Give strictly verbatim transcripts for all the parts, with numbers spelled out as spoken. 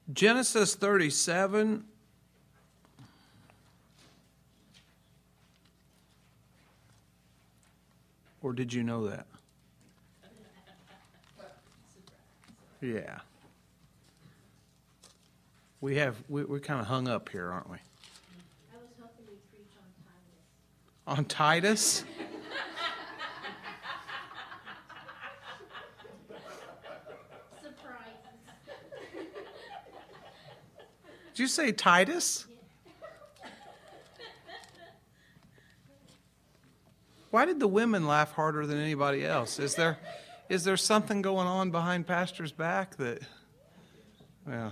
Genesis thirty-seven. Or did you know that? Yeah. We have, we, we're kind of hung up here, aren't we? I was hoping you'd preach on Titus. On Titus? Surprises. Did you say Titus? Why did the women laugh harder than anybody else? Is there, is there something going on behind Pastor's back that, well...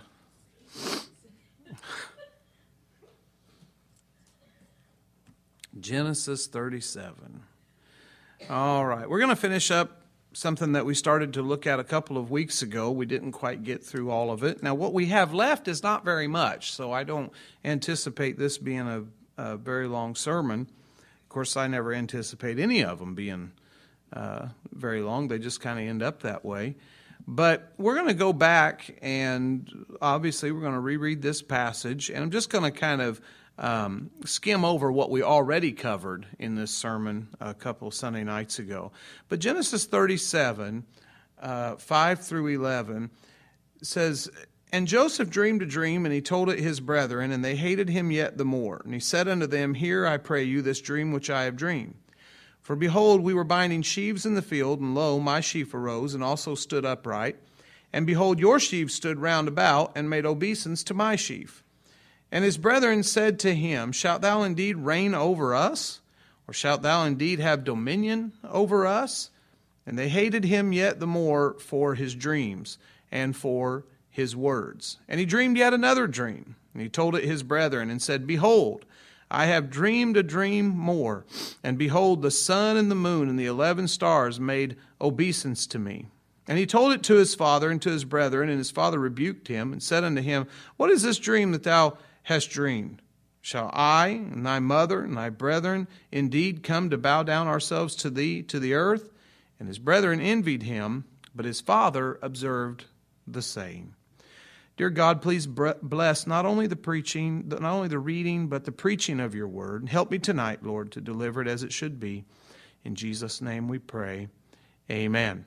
Genesis thirty-seven. All right, we're going to finish up something that we started to look at a couple of weeks ago. We didn't quite get through all of it. Now, what we have left is not very much, so I don't anticipate this being a, a very long sermon. Of course, I never anticipate any of them being uh, very long. They just kind of end up that way. But we're going to go back, and obviously we're going to reread this passage, and I'm just going to kind of um, skim over what we already covered in this sermon a couple of Sunday nights ago. But Genesis thirty-seven, uh, five through eleven, says, "And Joseph dreamed a dream, and he told it his brethren, and they hated him yet the more. And he said unto them, Hear, I pray you, this dream which I have dreamed. For behold, we were binding sheaves in the field, and lo, my sheaf arose, and also stood upright. And behold, your sheaves stood round about, and made obeisance to my sheaf. And his brethren said to him, Shalt thou indeed reign over us? Or shalt thou indeed have dominion over us? And they hated him yet the more for his dreams, and for his words. And he dreamed yet another dream. And he told it his brethren, and said, Behold, I have dreamed a dream more, and behold, the sun and the moon and the eleven stars made obeisance to me. And he told it to his father and to his brethren, and his father rebuked him, and said unto him, What is this dream that thou hast dreamed? Shall I and thy mother and thy brethren indeed come to bow down ourselves to thee to the earth? And his brethren envied him, but his father observed the saying." Dear God, please bless not only the preaching, not only the reading, but the preaching of your word. And help me tonight, Lord, to deliver it as it should be. In Jesus' name we pray. Amen.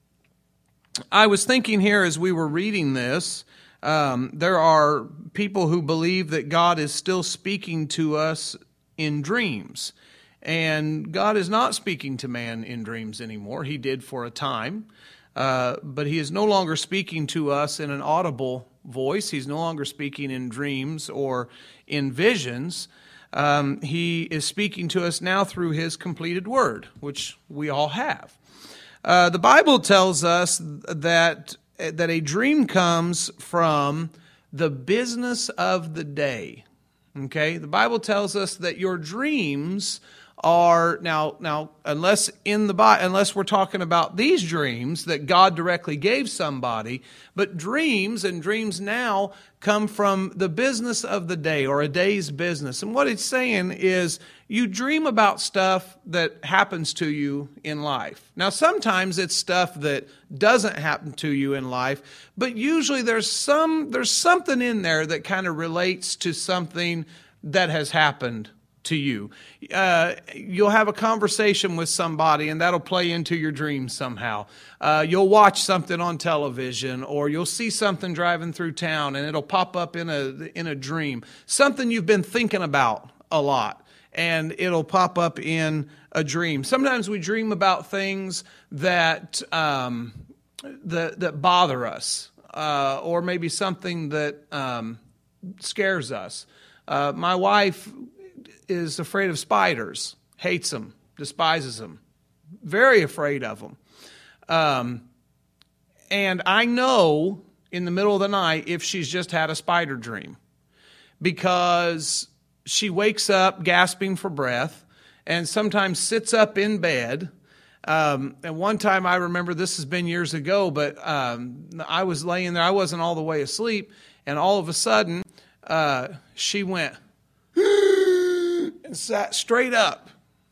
I was thinking here as we were reading this, um, there are people who believe that God is still speaking to us in dreams. And God is not speaking to man in dreams anymore. He did for a time. Uh, but he is no longer speaking to us in an audible voice. He's no longer speaking in dreams or in visions. Um, he is speaking to us now through his completed word, which we all have. Uh, the Bible tells us that, that a dream comes from the business of the day. Okay? The Bible tells us that your dreams are now now unless in the unless we're talking about these dreams that God directly gave somebody, but dreams and dreams now come from the business of the day or a day's business. And what it's saying is you dream about stuff that happens to you in life. Now sometimes it's stuff that doesn't happen to you in life, but usually there's some there's something in there that kind of relates to something that has happened to you. Uh, you'll have a conversation with somebody and that'll play into your dreams somehow. Uh, you'll watch something on television or you'll see something driving through town and it'll pop up in a in a dream. Something you've been thinking about a lot and it'll pop up in a dream. Sometimes we dream about things that um, that, that bother us uh, or maybe something that um, scares us. Uh, my wife is afraid of spiders, hates them, despises them, very afraid of them. Um, and I know in the middle of the night if she's just had a spider dream because she wakes up gasping for breath and sometimes sits up in bed. Um, and one time I remember, this has been years ago, but um, I was laying there, I wasn't all the way asleep, and all of a sudden uh, she went and sat straight up.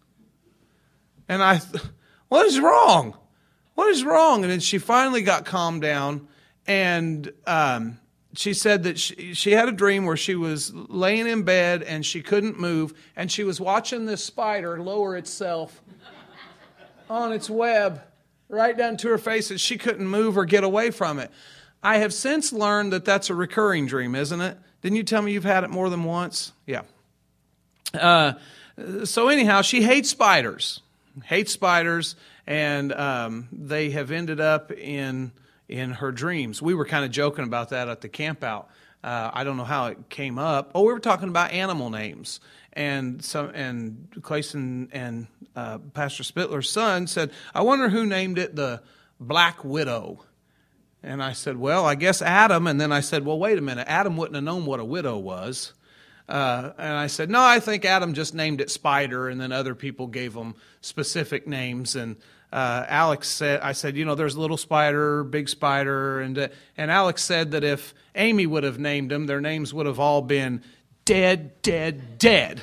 And I, th- what is wrong? What is wrong? And then she finally got calmed down and um, she said that she, she had a dream where she was laying in bed and she couldn't move, and she was watching this spider lower itself on its web right down to her face, and she couldn't move or get away from it. I have since learned that that's a recurring dream, isn't it? Didn't you tell me you've had it more than once? Yeah. Uh, so anyhow, she hates spiders, hates spiders, and um, they have ended up in in her dreams. We were kind of joking about that at the camp out. Uh, I don't know how it came up. Oh, we were talking about animal names. And some, and Clayson and uh, Pastor Spittler's son said, I wonder who named it the Black Widow. And I said, well, I guess Adam. And then I said, well, wait a minute. Adam wouldn't have known what a widow was. Uh, and I said, no, I think Adam just named it Spider, and then other people gave them specific names. And uh, Alex said, I said, you know, there's Little Spider, Big Spider. And, uh, and Alex said that if Amy would have named them, their names would have all been dead, dead, dead.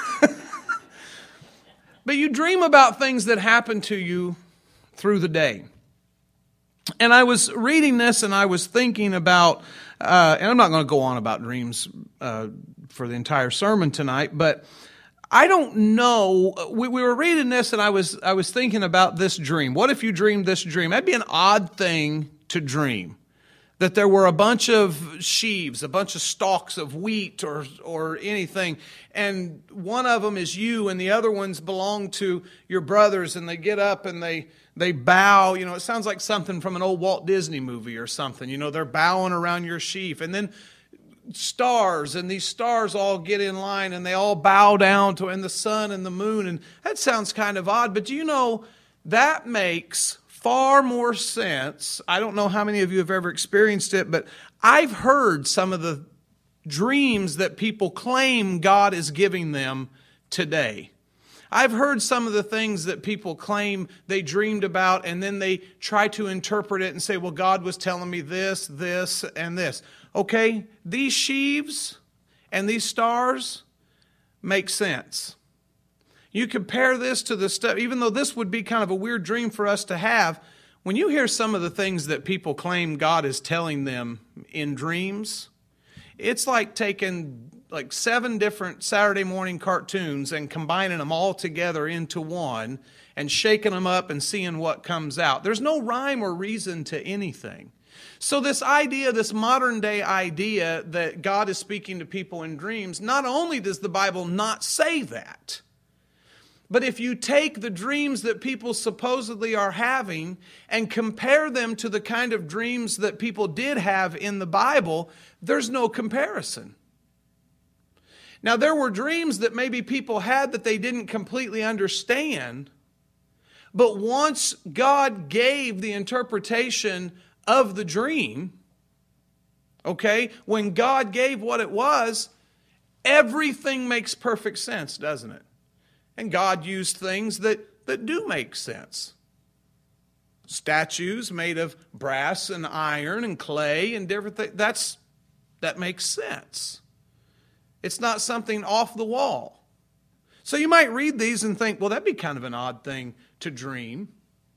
But you dream about things that happen to you through the day. And I was reading this and I was thinking about, uh, and I'm not going to go on about dreams uh, for the entire sermon tonight, but I don't know. We, we were reading this and I was I was thinking about this dream. What if you dreamed this dream? That'd be an odd thing to dream. That there were a bunch of sheaves, a bunch of stalks of wheat or or anything, and one of them is you, and the other ones belong to your brothers, and they get up and they they bow. You know, it sounds like something from an old Walt Disney movie or something. You know, they're bowing around your sheaf, and then stars, and these stars all get in line, and they all bow down to, and the sun and the moon, and that sounds kind of odd, but do you know that makes far more sense. I don't know how many of you have ever experienced it, but I've heard some of the dreams that people claim God is giving them today. I've heard some of the things that people claim they dreamed about, and then they try to interpret it and say, well, God was telling me this, this, and this. Okay, these sheaves and these stars make sense. You compare this to the stuff, even though this would be kind of a weird dream for us to have, when you hear some of the things that people claim God is telling them in dreams, it's like taking like seven different Saturday morning cartoons and combining them all together into one and shaking them up and seeing what comes out. There's no rhyme or reason to anything. So this idea, this modern day idea that God is speaking to people in dreams, not only does the Bible not say that, but if you take the dreams that people supposedly are having and compare them to the kind of dreams that people did have in the Bible, there's no comparison. Now, there were dreams that maybe people had that they didn't completely understand, but once God gave the interpretation of the dream, okay, when God gave what it was, everything makes perfect sense, doesn't it? And God used things that, that do make sense. Statues made of brass and iron and clay and different things. That's, that makes sense. It's not something off the wall. So you might read these and think, well, that'd be kind of an odd thing to dream.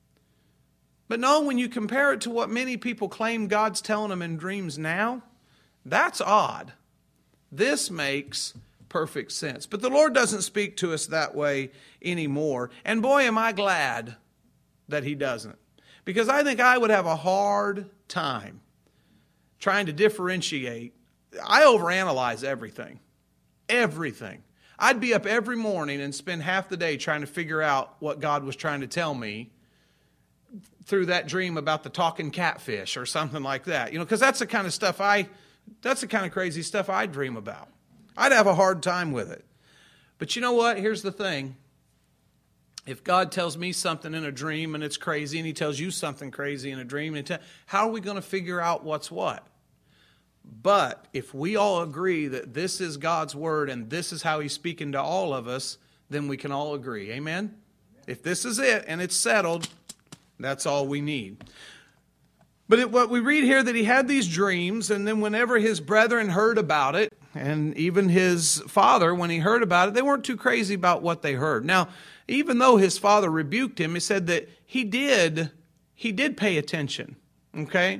But no, when you compare it to what many people claim God's telling them in dreams now, that's odd. This makes perfect sense. But the Lord doesn't speak to us that way anymore. And boy, am I glad that He doesn't. Because I think I would have a hard time trying to differentiate. I overanalyze everything. Everything. I'd be up every morning and spend half the day trying to figure out what God was trying to tell me through that dream about the talking catfish or something like that. You know, because that's the kind of stuff I, that's the kind of crazy stuff I dream about. I'd have a hard time with it. But you know what? Here's the thing. If God tells me something in a dream and it's crazy, and He tells you something crazy in a dream, and te- how are we going to figure out what's what? But if we all agree that this is God's word and this is how He's speaking to all of us, then we can all agree. Amen? If this is it and it's settled, that's all we need. But it, what we read here, that he had these dreams, and then whenever his brethren heard about it, and even his father, when he heard about it, they weren't too crazy about what they heard. Now, even though his father rebuked him, he said that he did, he did pay attention. Okay?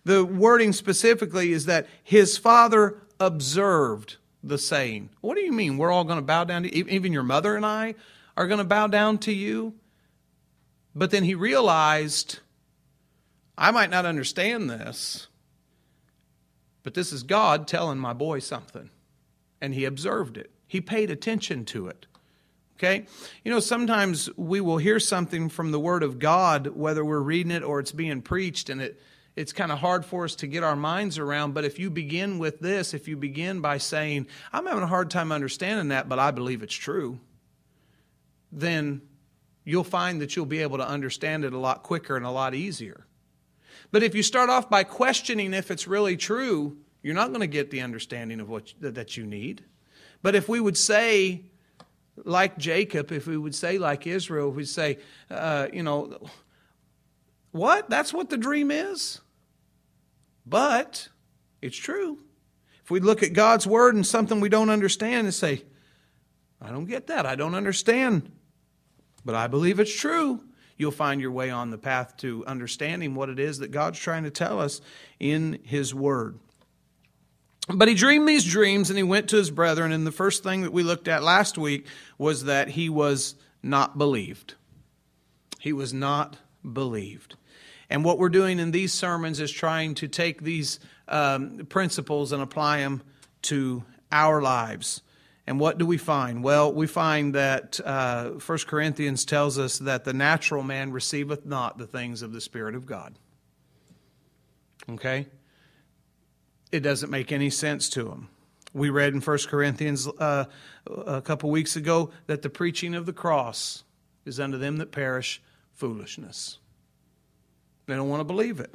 The wording specifically is that his father observed the saying. What do you mean? We're all going to bow down to you? Even your mother and I are going to bow down to you? But then he realized, I might not understand this, but this is God telling my boy something. And he observed it. He paid attention to it. Okay? You know, sometimes we will hear something from the Word of God, whether we're reading it or it's being preached, and it it's kind of hard for us to get our minds around. But if you begin with this, if you begin by saying, I'm having a hard time understanding that, but I believe it's true, then you'll find that you'll be able to understand it a lot quicker and a lot easier. But if you start off by questioning if it's really true, you're not going to get the understanding of what that you need. But if we would say, like Jacob, if we would say like Israel, we'd say, uh, you know, what? That's what the dream is? But it's true. If we look at God's Word and something we don't understand and say, I don't get that, I don't understand, but I believe it's true, you'll find your way on the path to understanding what it is that God's trying to tell us in His Word. But he dreamed these dreams and he went to his brethren, and the first thing that we looked at last week was that he was not believed. He was not believed. And what we're doing in these sermons is trying to take these um, principles and apply them to our lives. And what do we find? Well, we find that uh, First Corinthians tells us that the natural man receiveth not the things of the Spirit of God. Okay? It doesn't make any sense to him. We read in First Corinthians uh, a couple weeks ago that the preaching of the cross is unto them that perish foolishness. They don't want to believe it.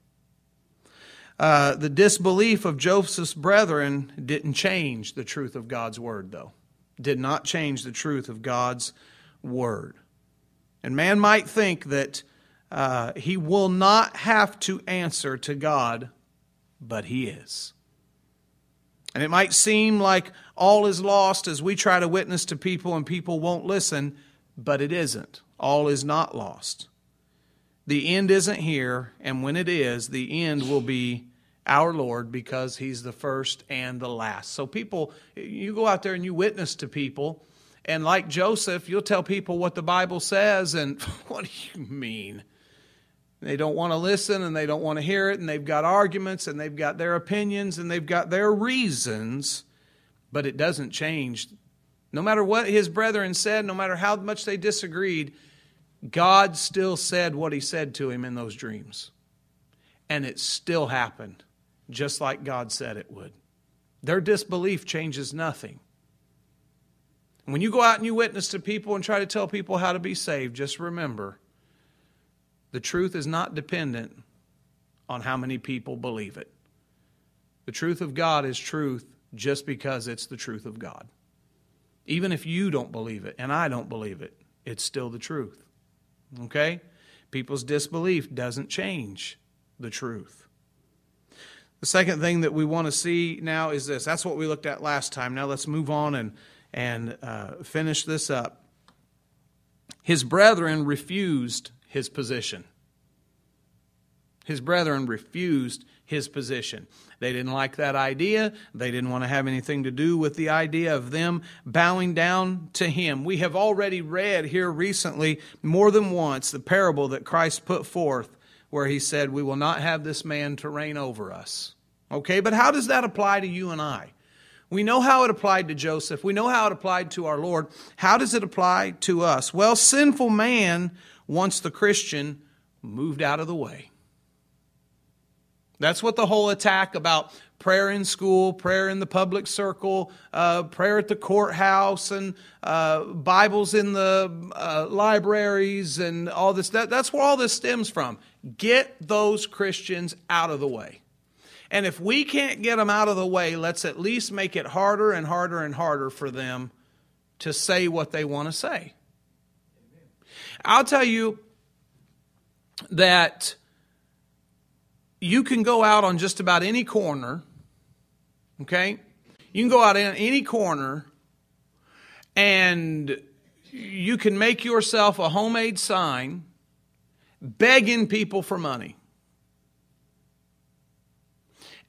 Uh, the disbelief of Joseph's brethren didn't change the truth of God's Word, though. Did not change the truth of God's Word. And man might think that uh, he will not have to answer to God, but he is. And it might seem like all is lost as we try to witness to people and people won't listen, but it isn't. All is not lost. The end isn't here, and when it is, the end will be our Lord, because He's the first and the last. So people, you go out there and you witness to people, and like Joseph, you'll tell people what the Bible says, and what do you mean? They don't want to listen, and they don't want to hear it, and they've got arguments, and they've got their opinions, and they've got their reasons, but it doesn't change. No matter what his brethren said, no matter how much they disagreed, God still said what He said to him in those dreams. And it still happened, just like God said it would. Their disbelief changes nothing. When you go out and you witness to people and try to tell people how to be saved, just remember, the truth is not dependent on how many people believe it. The truth of God is truth just because it's the truth of God. Even if you don't believe it and I don't believe it, it's still the truth. Okay? People's disbelief doesn't change the truth. The second thing that we want to see now is this. That's what we looked at last time. Now let's move on and, and uh, finish this up. His brethren refused his position. His brethren refused his position. They didn't like that idea. They didn't want to have anything to do with the idea of them bowing down to him. We have already read here recently more than once the parable that Christ put forth where He said, we will not have this man to reign over us. Okay, but how does that apply to you and I? We know how it applied to Joseph. We know how it applied to our Lord. How does it apply to us? Well, sinful man wants the Christian moved out of the way. That's what the whole attack about prayer in school, prayer in the public circle, uh, prayer at the courthouse, and uh, Bibles in the uh, libraries and all this, that, that's where all this stems from. Get those Christians out of the way. And if we can't get them out of the way, let's at least make it harder and harder and harder for them to say what they want to say. I'll tell you that you can go out on just about any corner, okay? You can go out in any corner and you can make yourself a homemade sign begging people for money.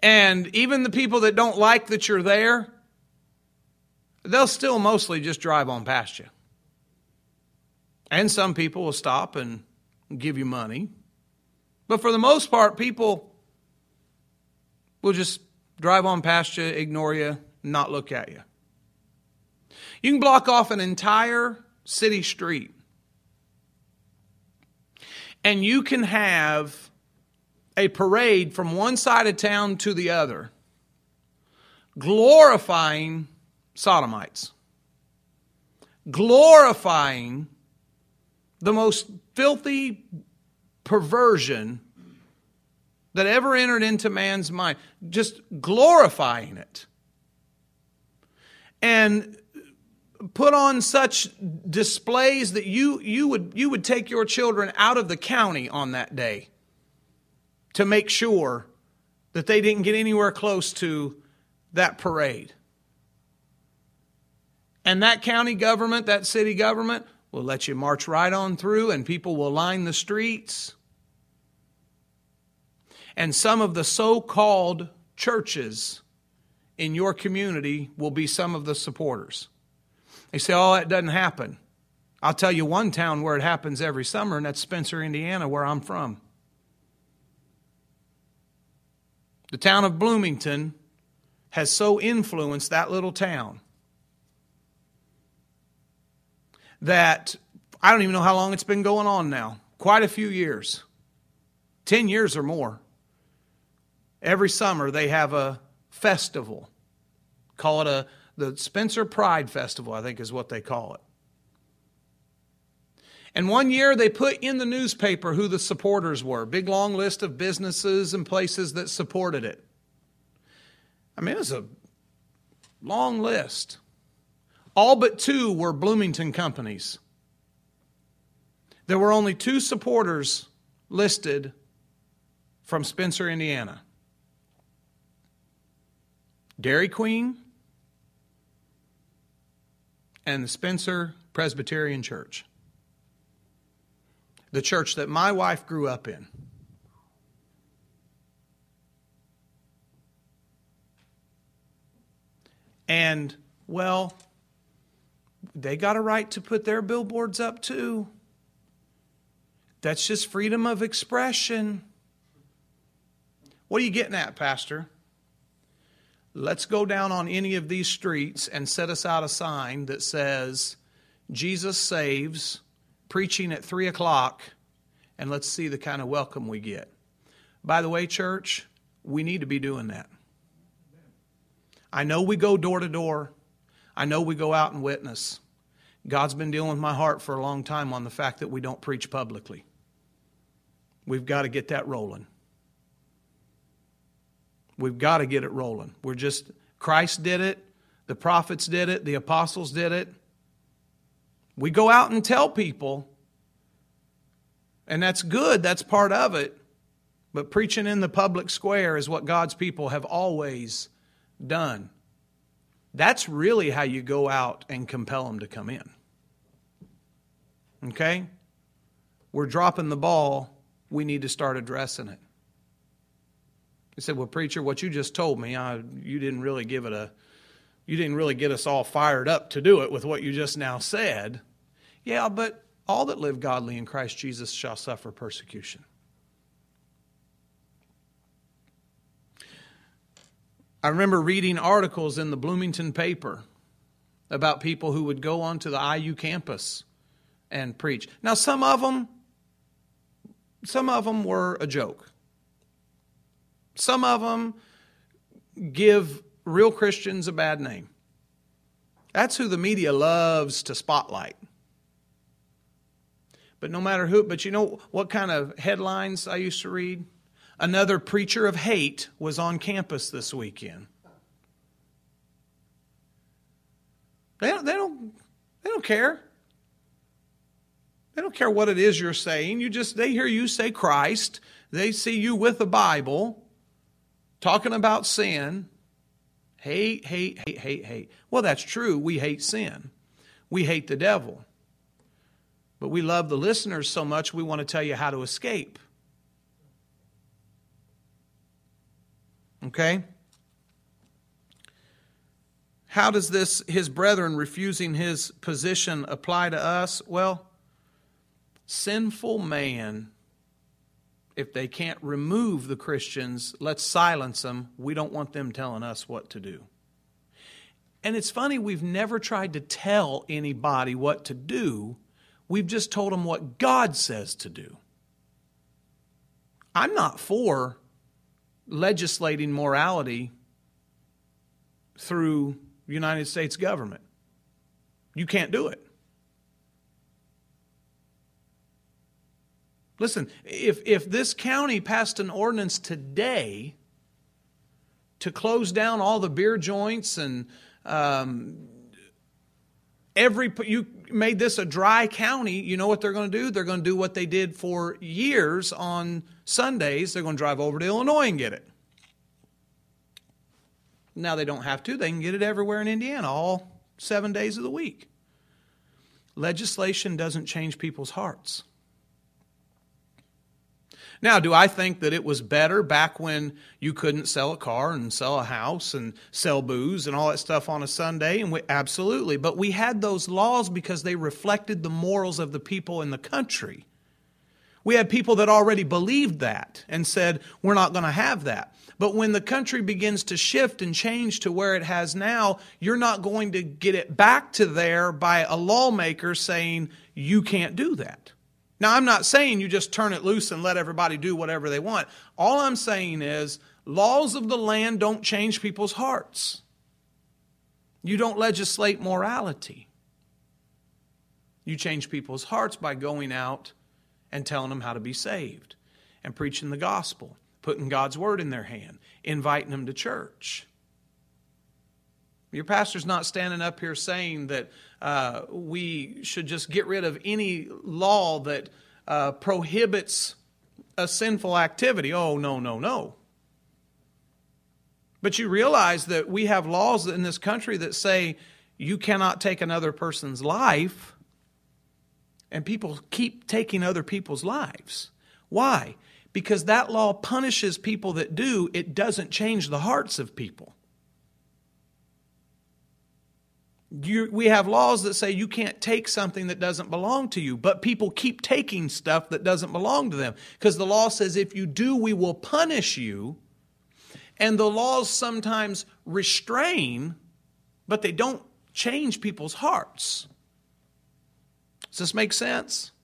And even the people that don't like that you're there, they'll still mostly just drive on past you. And some people will stop and give you money. But for the most part, people will just drive on past you, ignore you, not look at you. You can block off an entire city street. And you can have a parade from one side of town to the other, glorifying sodomites, glorifying the most filthy perversion that ever entered into man's mind, just glorifying it. And put on such displays that you you would you would take your children out of the county on that day to make sure that they didn't get anywhere close to that parade. And that county government, that city government, will let you march right on through, and people will line the streets. And some of the so-called churches in your community will be some of the supporters. They say, oh, that doesn't happen. I'll tell you one town where it happens every summer, and that's Spencer, Indiana, where I'm from. The town of Bloomington has so influenced that little town that I don't even know how long it's been going on now. Quite a few years. Ten years or more. Every summer they have a festival. Call it a the Spencer Pride Festival, I think is what they call it. And one year they put in the newspaper who the supporters were. Big long list of businesses and places that supported it. I mean, it was a long list. All but two were Bloomington companies. There were only two supporters listed from Spencer, Indiana. Dairy Queen and the Spencer Presbyterian Church. The church that my wife grew up in. And, well, they got a right to put their billboards up too. That's just freedom of expression. What are you getting at, Pastor? Let's go down on any of these streets and set us out a sign that says, Jesus saves, preaching at three o'clock, and let's see the kind of welcome we get. By the way, church, we need to be doing that. I know we go door to door. I know we go out and witness. God's been dealing with my heart for a long time on the fact that we don't preach publicly. We've got to get that rolling. We've got to get it rolling. We're just, Christ did it. The prophets did it. The apostles did it. We go out and tell people. And that's good. That's part of it. But preaching in the public square is what God's people have always done. That's really how you go out and compel them to come in. Okay? We're dropping the ball. We need to start addressing it. He said, well, preacher, what you just told me, I, you didn't really give it a, you didn't really get us all fired up to do it with what you just now said. Yeah, but all that live godly in Christ Jesus shall suffer persecution. I remember reading articles in the Bloomington paper about people who would go onto the I U campus and preach. Now, some of them, some of them were a joke. Some of them give real Christians a bad name. That's who the media loves to spotlight. But no matter who, but you know what kind of headlines I used to read? Another preacher of hate was on campus this weekend. They don't, they don't, they don't care. They don't care what it is you're saying. You just, they hear you say Christ. They see you with the Bible. Talking about sin, hate, hate, hate, hate, hate. Well, that's true. We hate sin. We hate the devil. But we love the listeners so much we want to tell you how to escape. Okay? How does this, his brethren refusing his position, apply to us? Well, sinful man, if they can't remove the Christians, let's silence them. We don't want them telling us what to do. And it's funny, we've never tried to tell anybody what to do. We've just told them what God says to do. I'm not for legislating morality through the United States government. You can't do it. Listen, if, if this county passed an ordinance today to close down all the beer joints and um, every, you made this a dry county, you know what they're going to do? They're going to do what they did for years on Sundays. They're going to drive over to Illinois and get it. Now they don't have to. They can get it everywhere in Indiana, all seven days of the week. Legislation doesn't change people's hearts. Now, do I think that it was better back when you couldn't sell a car and sell a house and sell booze and all that stuff on a Sunday? And we, absolutely. But we had those laws because they reflected the morals of the people in the country. We had people that already believed that and said, we're not going to have that. But when the country begins to shift and change to where it has now, you're not going to get it back to there by a lawmaker saying, you can't do that. Now, I'm not saying you just turn it loose and let everybody do whatever they want. All I'm saying is laws of the land don't change people's hearts. You don't legislate morality. You change people's hearts by going out and telling them how to be saved and preaching the gospel, putting God's word in their hand, inviting them to church. Your pastor's not standing up here saying that uh, we should just get rid of any law that uh, prohibits a sinful activity. Oh, no, no, no. But you realize that we have laws in this country that say you cannot take another person's life, and people keep taking other people's lives. Why? Because that law punishes people that do. It doesn't change the hearts of people. You, we have laws that say you can't take something that doesn't belong to you, but people keep taking stuff that doesn't belong to them because the law says if you do, we will punish you. And the laws sometimes restrain, but they don't change people's hearts. Does this make sense?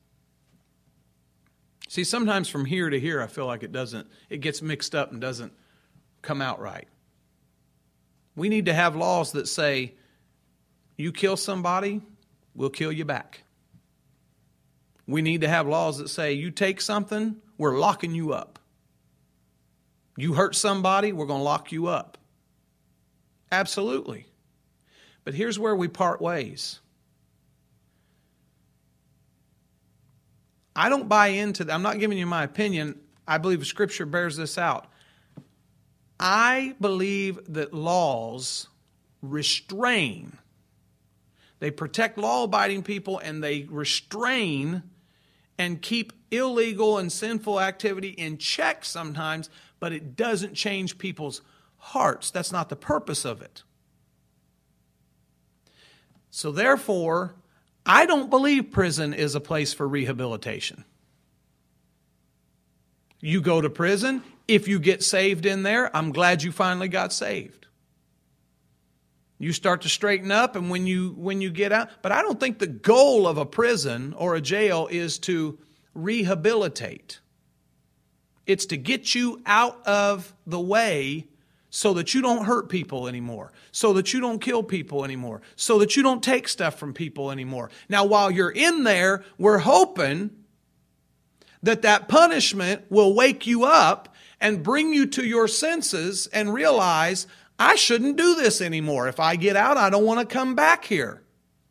See, sometimes from here to here, I feel like it doesn't, it gets mixed up and doesn't come out right. We need to have laws that say, you kill somebody, we'll kill you back. We need to have laws that say, you take something, we're locking you up. You hurt somebody, we're going to lock you up. Absolutely. But here's where we part ways. I don't buy into that. I'm not giving you my opinion. I believe Scripture bears this out. I believe that laws restrain. They protect law-abiding people and they restrain and keep illegal and sinful activity in check sometimes, but it doesn't change people's hearts. That's not the purpose of it. So therefore, I don't believe prison is a place for rehabilitation. You go to prison. If you get saved in there, I'm glad you finally got saved. You start to straighten up, and when you when you get out, but I don't think the goal of a prison or a jail is to rehabilitate. It's to get you out of the way so that you don't hurt people anymore, so that you don't kill people anymore, so that you don't take stuff from people anymore. Now, while you're in there, we're hoping that that punishment will wake you up and bring you to your senses and realize, I shouldn't do this anymore. If I get out, I don't want to come back here.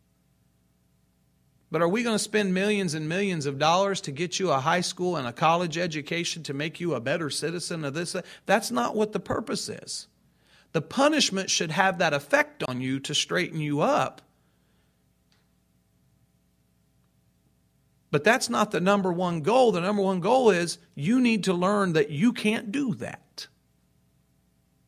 But are we going to spend millions and millions of dollars to get you a high school and a college education to make you a better citizen of this? That's not what the purpose is. The punishment should have that effect on you to straighten you up. But that's not the number one goal. The number one goal is you need to learn that you can't do that.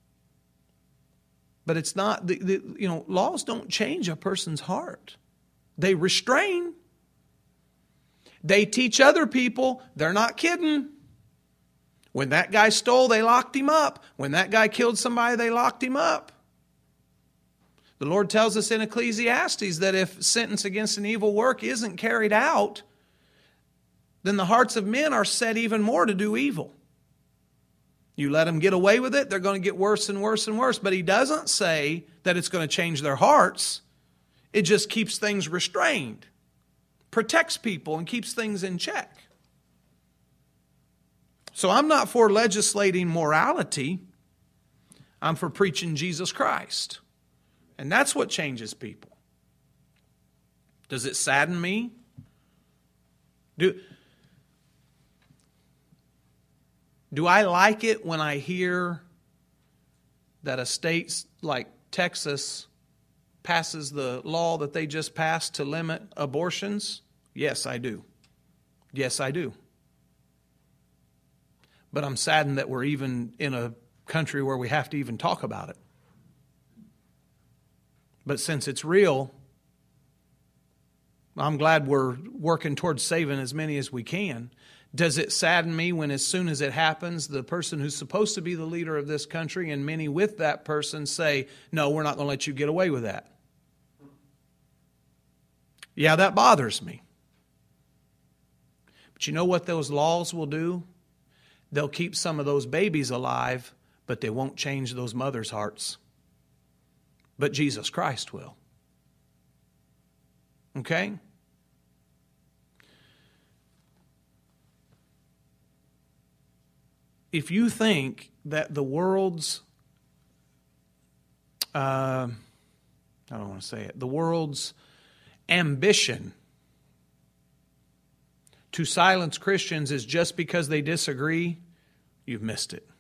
But it's not, the, the, you know, laws don't change a person's heart. They restrain. They teach other people, they're not kidding. When that guy stole, they locked him up. When that guy killed somebody, they locked him up. The Lord tells us in Ecclesiastes that if sentence against an evil work isn't carried out, then the hearts of men are set even more to do evil. You let them get away with it, they're going to get worse and worse and worse. But He doesn't say that it's going to change their hearts. It just keeps things restrained, protects people, and keeps things in check. So I'm not for legislating morality. I'm for preaching Jesus Christ. And that's what changes people. Does it sadden me? Do, do I like it when I hear that a state like Texas passes the law that they just passed to limit abortions? Yes, I do. Yes, I do. But I'm saddened that we're even in a country where we have to even talk about it. But since it's real, I'm glad we're working towards saving as many as we can. Does it sadden me when as soon as it happens, the person who's supposed to be the leader of this country and many with that person say, no, we're not going to let you get away with that? Yeah, that bothers me. But you know what those laws will do? They'll keep some of those babies alive, but they won't change those mothers' hearts. But Jesus Christ will. Okay? If you think that the world's, uh, I don't want to say it, the world's ambition to silence Christians is just because they disagree, you've missed it.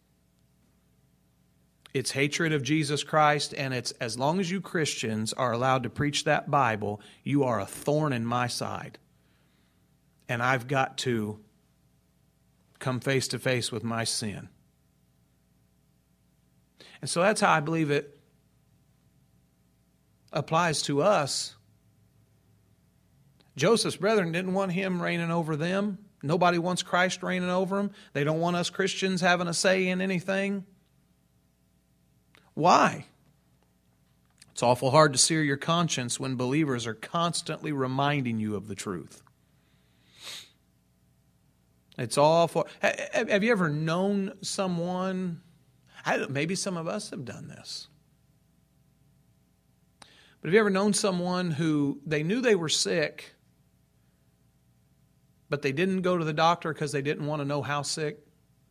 It's hatred of Jesus Christ, and it's as long as you Christians are allowed to preach that Bible, you are a thorn in my side. And I've got to come face to face with my sin. And so that's how I believe it applies to us. Joseph's brethren didn't want him reigning over them. Nobody wants Christ reigning over them. They don't want us Christians having a say in anything. Why? It's awful hard to sear your conscience when believers are constantly reminding you of the truth. It's awful. Have you ever known someone, maybe some of us have done this, but have you ever known someone who they knew they were sick, but they didn't go to the doctor because they didn't want to know how sick?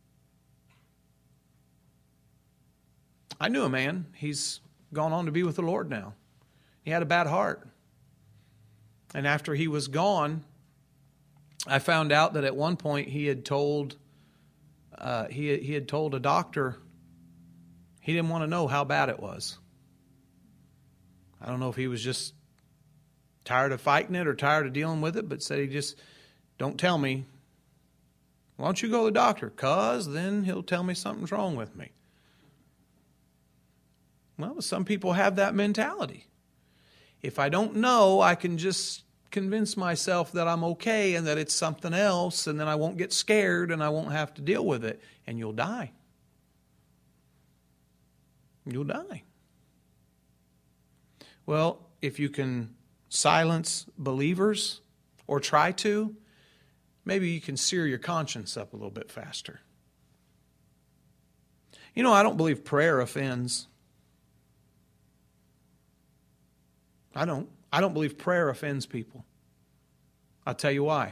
I knew a man. He's gone on to be with the Lord now. He had a bad heart. And after he was gone, I found out that at one point he had told uh, he he had told a doctor he didn't want to know how bad it was. I don't know if he was just tired of fighting it or tired of dealing with it, but said he just, don't tell me. Why don't you go to the doctor? Because then he'll tell me something's wrong with me. Well, some people have that mentality. If I don't know, I can just convince myself that I'm okay and that it's something else, and then I won't get scared and I won't have to deal with it, and you'll die. You'll die. Well, if you can silence believers or try to, maybe you can sear your conscience up a little bit faster. You know, I don't believe prayer offends. I don't. I don't believe prayer offends people. I'll tell you why.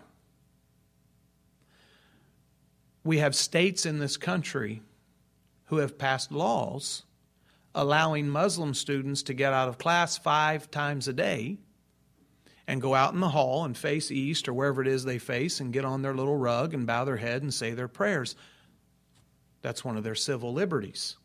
We have states in this country who have passed laws allowing Muslim students to get out of class five times a day and go out in the hall and face east or wherever it is they face and get on their little rug and bow their head and say their prayers. That's one of their civil liberties.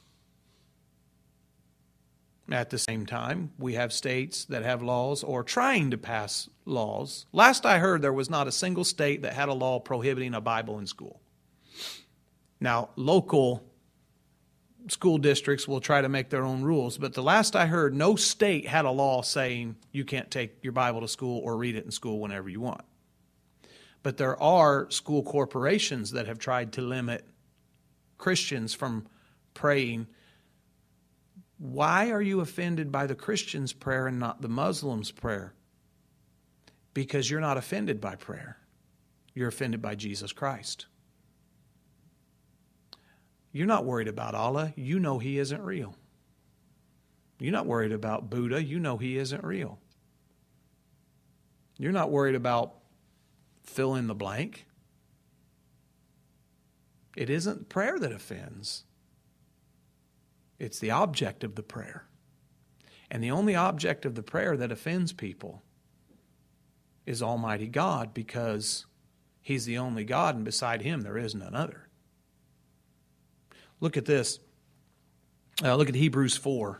At the same time, we have states that have laws or trying to pass laws. Last I heard, there was not a single state that had a law prohibiting a Bible in school. Now, local school districts will try to make their own rules. But the last I heard, no state had a law saying you can't take your Bible to school or read it in school whenever you want. But there are school corporations that have tried to limit Christians from praying. Why are you offended by the Christian's prayer and not the Muslim's prayer? Because you're not offended by prayer. You're offended by Jesus Christ. You're not worried about Allah. You know He isn't real. You're not worried about Buddha. You know He isn't real. You're not worried about fill in the blank. It isn't prayer that offends. It's the object of the prayer. And the only object of the prayer that offends people is Almighty God, because He's the only God, and beside Him there is none other. Look at this. Uh, look at Hebrews four.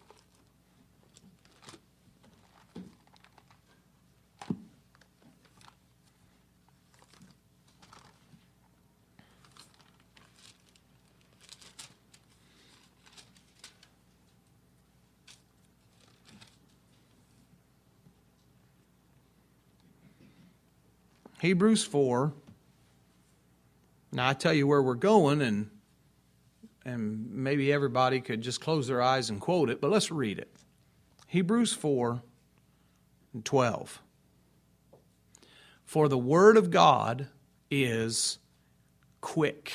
Hebrews four. Now I tell you where we're going, and and maybe everybody could just close their eyes and quote it, but let's read it. Hebrews four and twelve. For the word of God is quick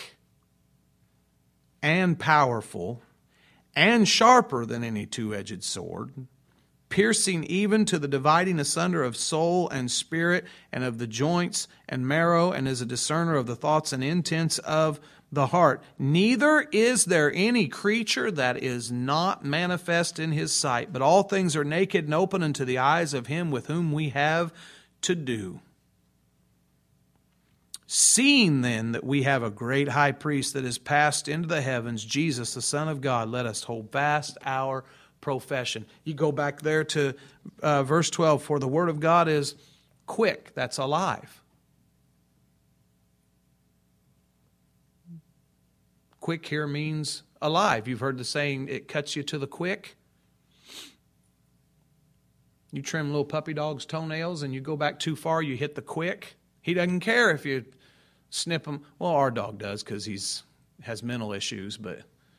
and powerful and sharper than any two-edged sword, piercing even to the dividing asunder of soul and spirit and of the joints and marrow, and is a discerner of the thoughts and intents of the heart. Neither is there any creature that is not manifest in His sight, but all things are naked and open unto the eyes of Him with whom we have to do. Seeing then that we have a great high priest that is passed into the heavens, Jesus, the Son of God, let us hold fast our profession. You go back there to uh, verse twelve. For the word of God is quick. That's alive. Quick here means alive. You've heard the saying, it cuts you to the quick. You trim little puppy dog's toenails and you go back too far, you hit the quick. He doesn't care if you snip him. Well, our dog does because he's has mental issues, but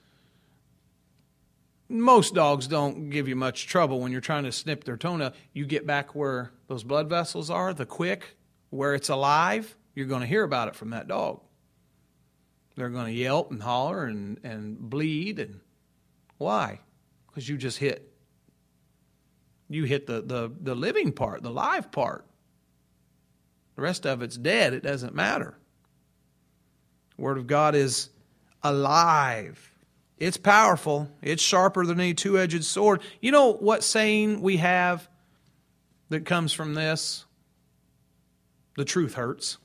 most dogs don't give you much trouble when you're trying to snip their toenail. You get back where those blood vessels are, the quick, where it's alive, you're going to hear about it from that dog. They're going to yelp and holler and, and bleed. And why? Because you just hit. You hit the, the, the living part, the live part. The rest of it's dead. It doesn't matter. The Word of God is alive. It's powerful. It's sharper than any two-edged sword. You know what saying we have that comes from this? The truth hurts.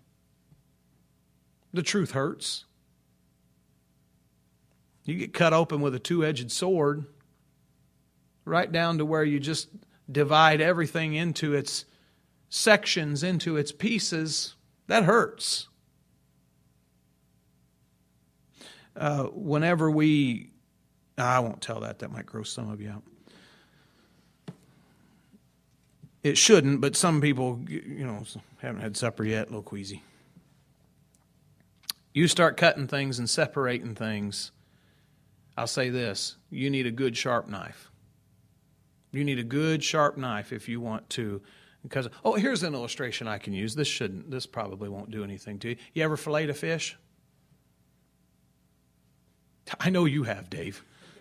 The truth hurts. You get cut open with a two-edged sword, right down to where you just divide everything into its sections, into its pieces. That hurts. Uh, whenever we, I won't tell that. That might gross some of you out. It shouldn't, but some people, you know, haven't had supper yet, a little queasy. You start cutting things and separating things, I'll say this, you need a good sharp knife. You need a good sharp knife if you want to, because, oh, here's an illustration I can use. This shouldn't, this probably won't do anything to you. You ever fillet a fish? I know you have, Dave.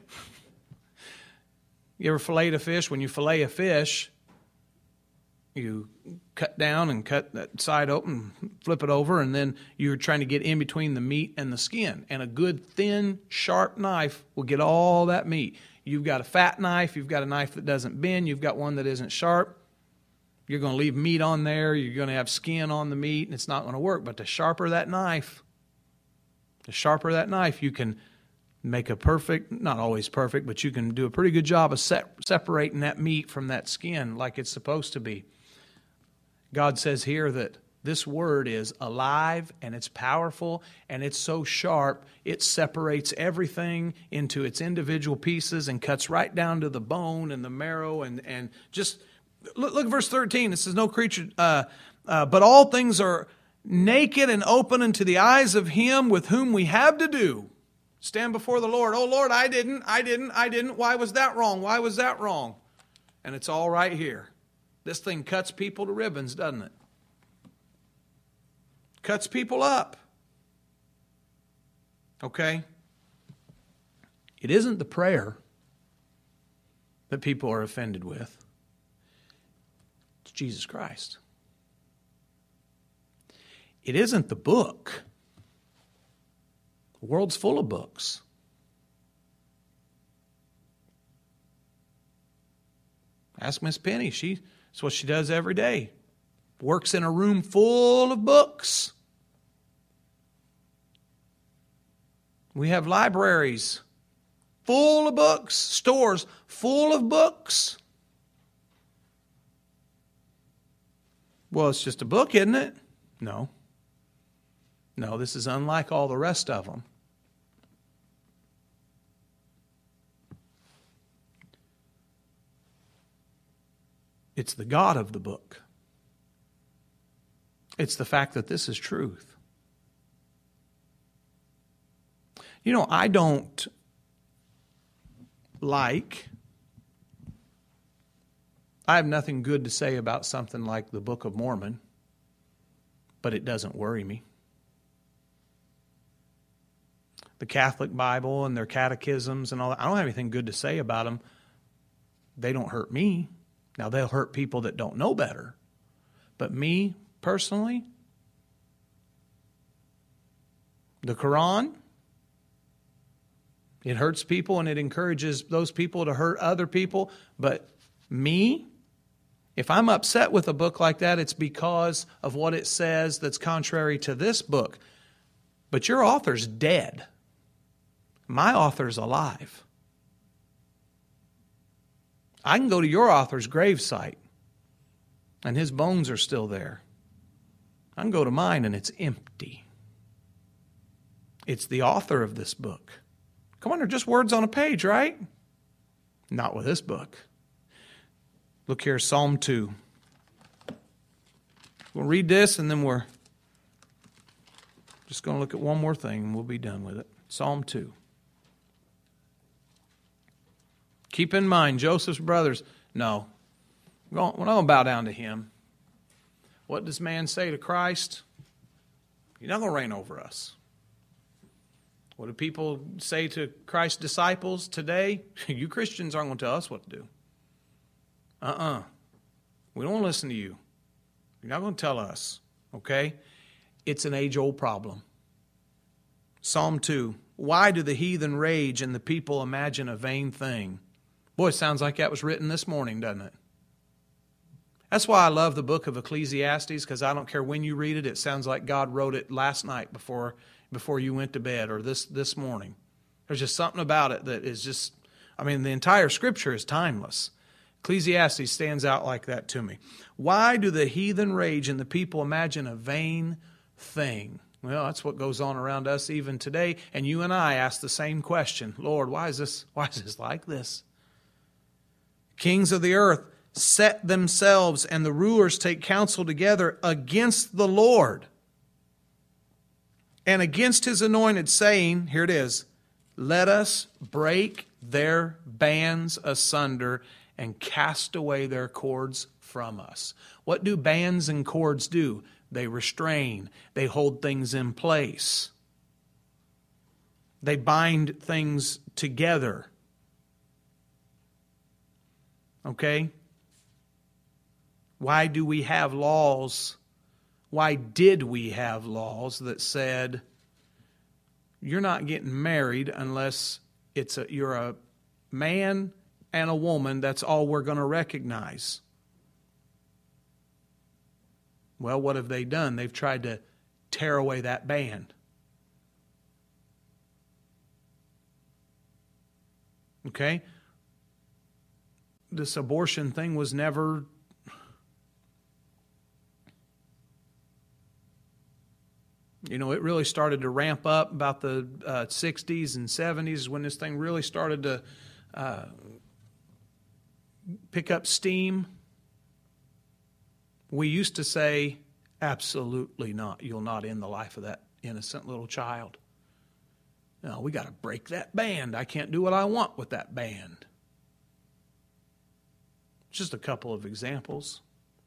You ever fillet a fish? When you fillet a fish, you cut down and cut that side open, flip it over, and then you're trying to get in between the meat and the skin. And a good, thin, sharp knife will get all that meat. You've got a fat knife. You've got a knife that doesn't bend. You've got one that isn't sharp. You're going to leave meat on there. You're going to have skin on the meat, and it's not going to work. But the sharper that knife, the sharper that knife, you can make a perfect, not always perfect, but you can do a pretty good job of se- separating that meat from that skin like it's supposed to be. God says here that This word is alive and it's powerful and it's so sharp it separates everything into its individual pieces and cuts right down to the bone and the marrow and, and just look, look at verse thirteen. It says, no creature, uh, uh, but all things are naked and open unto the eyes of him with whom we have to do. Stand before the Lord. Oh Lord, I didn't, I didn't, I didn't. Why was that wrong? Why was that wrong? And it's all right here. This thing cuts people to ribbons, doesn't it? Cuts people up. Okay? It isn't the prayer that people are offended with. It's Jesus Christ. It isn't the book. The world's full of books. Ask Miss Penny. She, that's what she does every day. Works in a room full of books. We have libraries full of books, stores full of books. Well, it's just a book, isn't it? No. No, this is unlike all the rest of them. It's the God of the book. It's the fact that this is truth. You know, I don't like, I have nothing good to say about something like the Book of Mormon, but it doesn't worry me. The Catholic Bible and their catechisms and all that, I don't have anything good to say about them. They don't hurt me. Now, they'll hurt people that don't know better. But me, personally, the Quran, it hurts people and it encourages those people to hurt other people. But me, if I'm upset with a book like that, it's because of what it says that's contrary to this book. But your author's dead. My author's alive. I can go to your author's gravesite and his bones are still there. I can go to mine and it's empty. It's the author of this book. Come on, they're just words on a page, right? Not with this book. Look here, Psalm two. We'll read this and then we're just going to look at one more thing and we'll be done with it. Psalm two. Keep in mind, Joseph's brothers, no, we're not going to bow down to him. What does man say to Christ? You're not going to reign over us. What do people say to Christ's disciples today? You Christians aren't going to tell us what to do. Uh-uh. We don't want to listen to you. You're not going to tell us. Okay? It's an age-old problem. Psalm two. Why do the heathen rage and the people imagine a vain thing? Boy, it sounds like that was written this morning, doesn't it? That's why I love the book of Ecclesiastes, because I don't care when you read it, it sounds like God wrote it last night before before you went to bed or this, this morning. There's just something about it that is just, I mean, the entire Scripture is timeless. Ecclesiastes stands out like that to me. Why do the heathen rage and the people imagine a vain thing? Well, that's what goes on around us even today. And you and I ask the same question. Lord, why is this, why is this like this? Kings of the earth set themselves and the rulers take counsel together against the Lord and against his anointed, saying, here it is, let us break their bands asunder and cast away their cords from us. What do bands and cords do? They restrain. They hold things in place. They bind things together. Okay? Why do we have laws? Why did we have laws that said you're not getting married unless it's a, you're a man and a woman, that's all we're going to recognize? Well, what have they done? They've tried to tear away that band. Okay? This abortion thing was never You know, it really started to ramp up about the uh, sixties and seventies when this thing really started to uh, pick up steam. We used to say, absolutely not. You'll not end the life of that innocent little child. No, we got to break that band. I can't do what I want with that band. Just a couple of examples.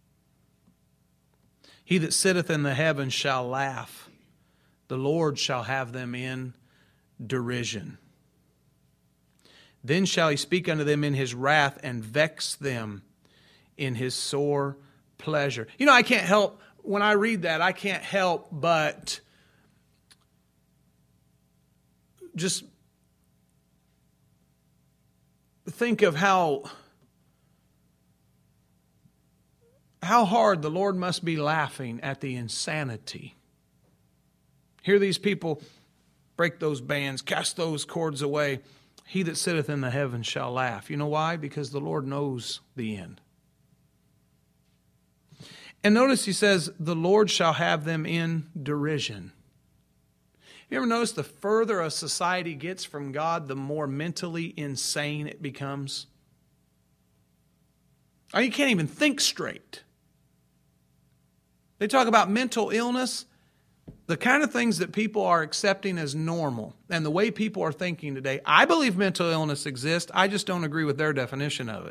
He that sitteth in the heavens shall laugh. The Lord shall have them in derision. Then shall he speak unto them in his wrath and vex them in his sore pleasure. You know, I can't help, when I read that, I can't help but just think of how, how hard the Lord must be laughing at the insanity. Hear these people break those bands, cast those cords away. He that sitteth in the heavens shall laugh. You know why? Because the Lord knows the end. And notice he says, the Lord shall have them in derision. You ever notice the further a society gets from God, the more mentally insane it becomes? I mean, you can't even think straight. They talk about mental illness. The kind of things that people are accepting as normal and the way people are thinking today. I believe mental illness exists. I just don't agree with their definition of it.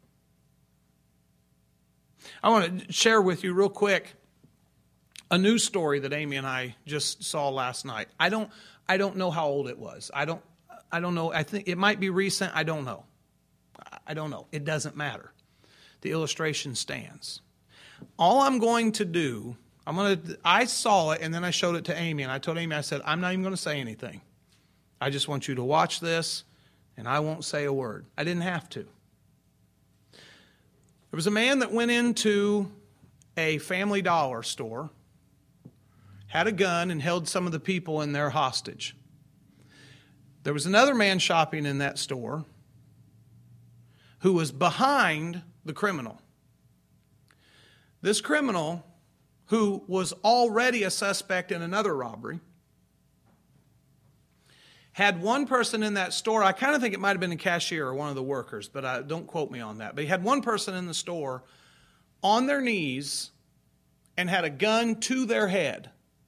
I want to share with you real quick a news story that Amy and I just saw last night. I don't I don't know how old it was. I don't I don't know. I think it might be recent. I don't know. I don't know. It doesn't matter. The illustration stands. All I'm going to do, I'm going to I saw it and then I showed it to Amy and I told Amy, I said, I'm not even going to say anything. I just want you to watch this and I won't say a word. I didn't have to. There was a man that went into a Family Dollar store, had a gun, and held some of the people in there hostage. There was another man shopping in that store who was behind the criminal. This criminal, who was already a suspect in another robbery, had one person in that store. I kind of think it might have been the cashier or one of the workers, but I, don't quote me on that. But he had one person in the store on their knees and had a gun to their head.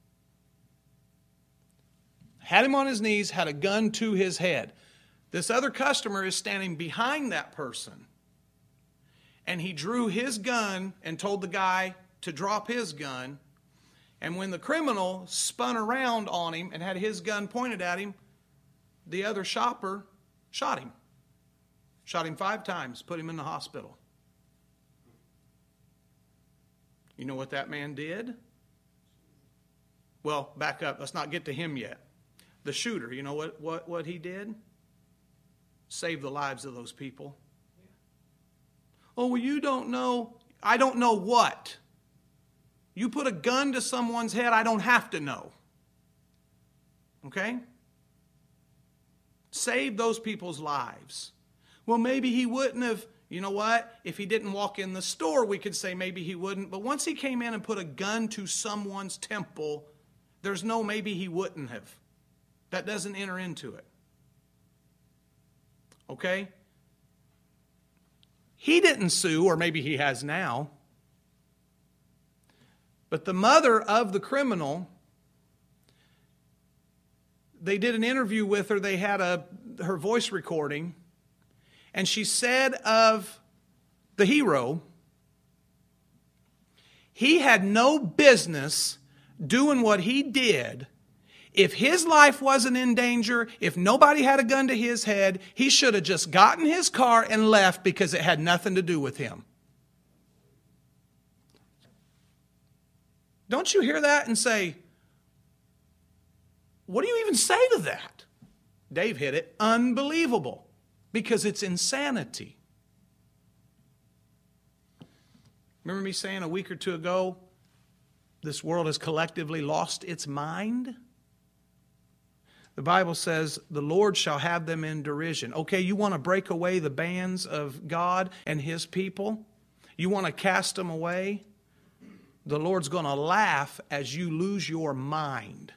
Had him on his knees, had a gun to his head. This other customer is standing behind that person. And he drew his gun and told the guy to drop his gun. And when the criminal spun around on him and had his gun pointed at him, the other shopper shot him. Shot him five times, put him in the hospital. You know what that man did? Well, back up. Let's not get to him yet. The shooter, you know what, what, what he did? Saved the lives of those people. Oh, well, you don't know. I don't know what. You put a gun to someone's head, I don't have to know. Okay? Save those people's lives. Well, maybe he wouldn't have, you know what? If he didn't walk in the store, we could say maybe he wouldn't. But once he came in and put a gun to someone's temple, there's no maybe he wouldn't have. That doesn't enter into it. Okay? He didn't sue, or maybe he has now. But the mother of the criminal, they did an interview with her. They had a her voice recording. And she said of the hero, he had no business doing what he did. If his life wasn't in danger, if nobody had a gun to his head, he should have just gotten his car and left because it had nothing to do with him. Don't you hear that and say, what do you even say to that? Dave hit it. Unbelievable. Because it's insanity. Remember me saying a week or two ago, this world has collectively lost its mind? The Bible says, the Lord shall have them in derision. Okay, you want to break away the bands of God and His people? You want to cast them away? the Lord's going to laugh as you lose your mind.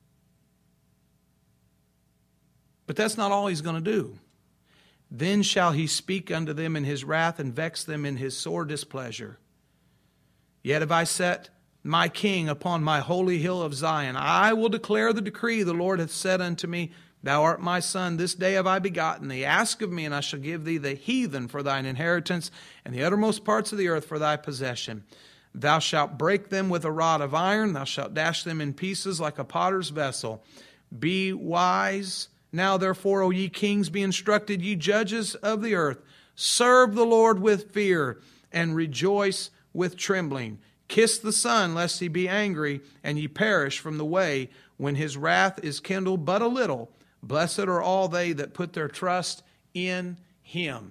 But that's not all He's going to do. Then shall He speak unto them in His wrath and vex them in His sore displeasure. Yet have I set my King upon my holy hill of Zion. I will declare the decree. The Lord hath said unto me, Thou art my son, this day have I begotten thee. Ask of me, and I shall give thee the heathen for thine inheritance, and the uttermost parts of the earth for thy possession. Thou shalt break them with a rod of iron, thou shalt dash them in pieces like a potter's vessel. Be wise now, therefore, O ye kings, be instructed, ye judges of the earth. Serve the Lord with fear, and rejoice with trembling. Kiss the Son, lest He be angry, and ye perish from the way when His wrath is kindled but a little. Blessed are all they that put their trust in Him.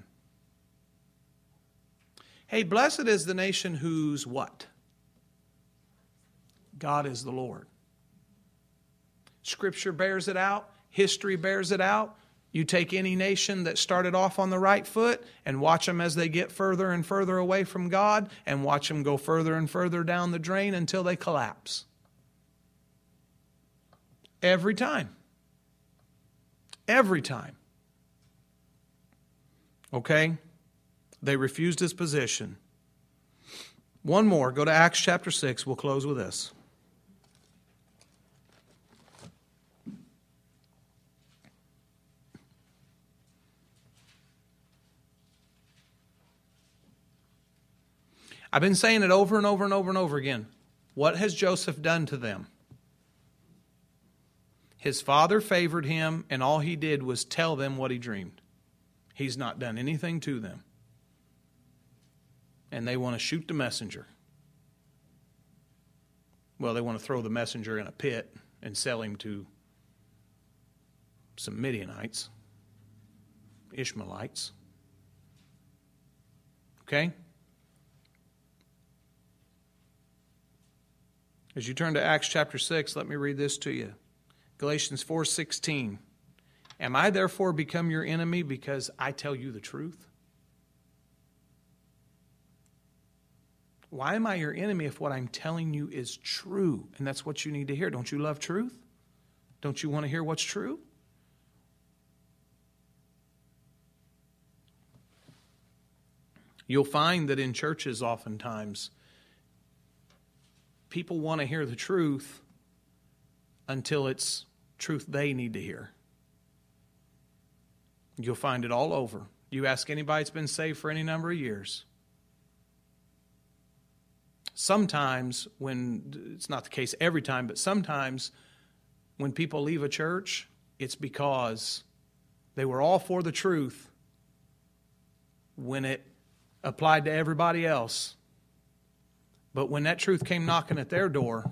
Hey, blessed is the nation whose what? God is the Lord. Scripture bears it out. History bears it out. You take any nation that started off on the right foot and watch them as they get further and further away from God, and watch them go further and further down the drain until they collapse. Every time. Every time. Okay? They refused His position. One more. Go to Acts chapter six. We'll close with this. I've been saying it over and over and over and over again. What has Joseph done to them? His father favored him, and all he did was tell them what he dreamed. He's not done anything to them. And they want to shoot the messenger. Well, they want to throw the messenger in a pit and sell him to some Midianites, Ishmaelites. Okay? As you turn to Acts chapter six, let me read this to you. Galatians four sixteen. Am I therefore become your enemy because I tell you the truth? Why am I your enemy if what I'm telling you is true? And that's what you need to hear. Don't you love truth? Don't you want to hear what's true? You'll find that in churches oftentimes, people want to hear the truth until it's truth they need to hear. You'll find it all over. You ask anybody that's been saved for any number of years. Sometimes when, it's not the case every time, but sometimes when people leave a church, it's because they were all for the truth when it applied to everybody else. But when that truth came knocking at their door,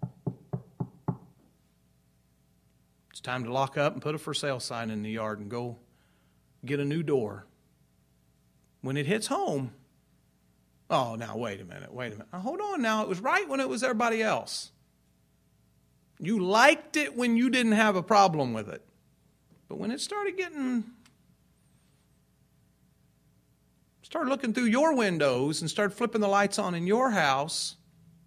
it's time to lock up and put a for sale sign in the yard and go get a new door. When it hits home, oh, now wait a minute, wait a minute. Now, hold on now, it was right when it was everybody else. You liked it when you didn't have a problem with it. But when it started getting, started looking through your windows and started flipping the lights on in your house,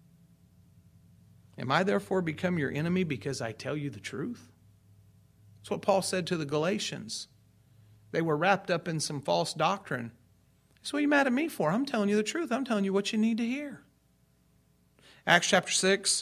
am I therefore become your enemy because I tell you the truth? That's what Paul said to the Galatians. They were wrapped up in some false doctrine. So what are you mad at me for? I'm telling you the truth. I'm telling you what you need to hear. Acts chapter six,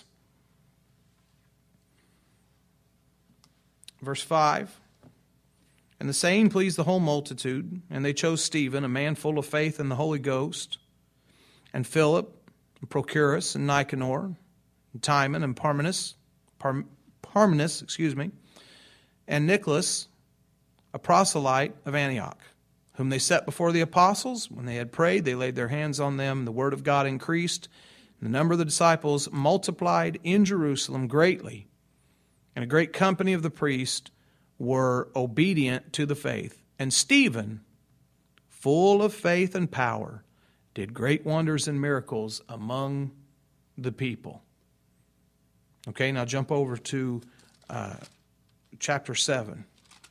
verse five. And the saying pleased the whole multitude, and they chose Stephen, a man full of faith in the Holy Ghost, and Philip, and Prochorus, and Nicanor, and Timon, and Parmenas, Par, Parmenas, excuse me, and Nicholas, a proselyte of Antioch, whom they set before the apostles. When they had prayed, they laid their hands on them. The word of God increased, and the number of the disciples multiplied in Jerusalem greatly. And a great company of the priests were obedient to the faith. And Stephen, full of faith and power, did great wonders and miracles among the people. Okay, now jump over to uh, chapter seven.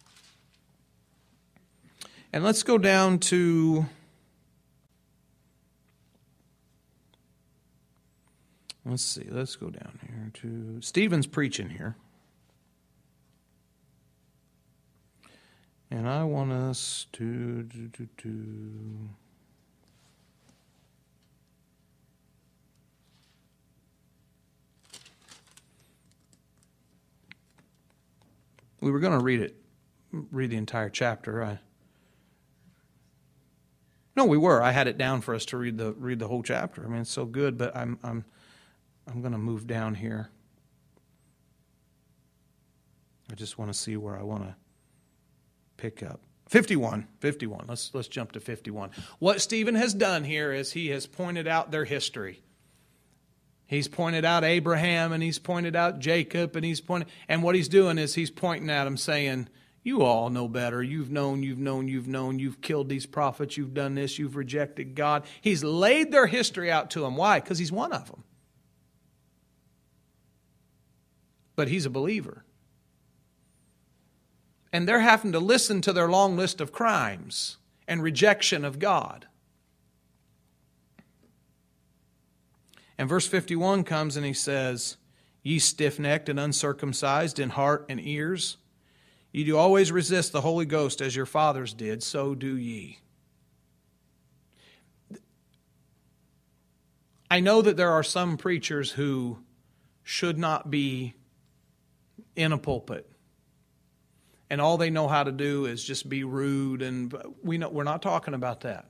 And let's go down to Let's see. Let's go down here to Stephen's preaching here. And I want us to do, do, do. We were going to read it, read the entire chapter. I, no, we were. I had it down for us to read the read the whole chapter. I mean, it's so good. But I'm I'm I'm going to move down here. I just want to see where I want to pick up. fifty-one. fifty-one. Let's let's jump to fifty-one. What Stephen has done here is he has pointed out their history. He's pointed out Abraham, and he's pointed out Jacob, and he's pointed, and what he's doing is he's pointing at them saying, you all know better. You've known, you've known, you've known. You've killed these prophets. You've done this. You've rejected God. He's laid their history out to them. Why? Because he's one of them. But he's a believer. And they're having to listen to their long list of crimes and rejection of God. And verse fifty-one comes and he says, ye stiff-necked and uncircumcised in heart and ears, ye do always resist the Holy Ghost as your fathers did, so do ye. I know that there are some preachers who should not be in a pulpit. And all they know how to do is just be rude, and we know, we're not talking about that.